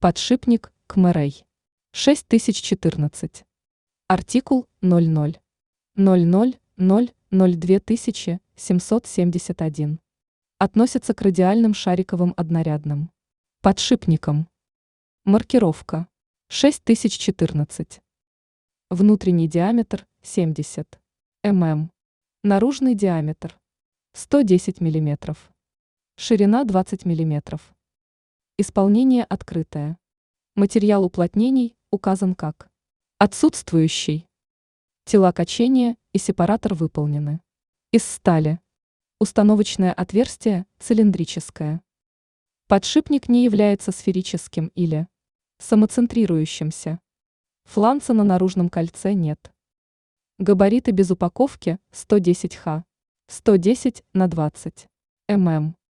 Подшипник КМРэй 6014. Артикул 0000002771. Относится к радиальным шариковым однорядным подшипникам. Маркировка 6014. Внутренний диаметр 70 мм. Наружный диаметр 110 мм. Ширина 20 мм. Исполнение открытое. Материал уплотнений указан как отсутствующий. Тела качения и сепаратор выполнены из стали. Установочное отверстие цилиндрическое. Подшипник не является сферическим или самоцентрирующимся. Фланца на наружном кольце нет. Габариты без упаковки 110 х, 110 на 20 мм.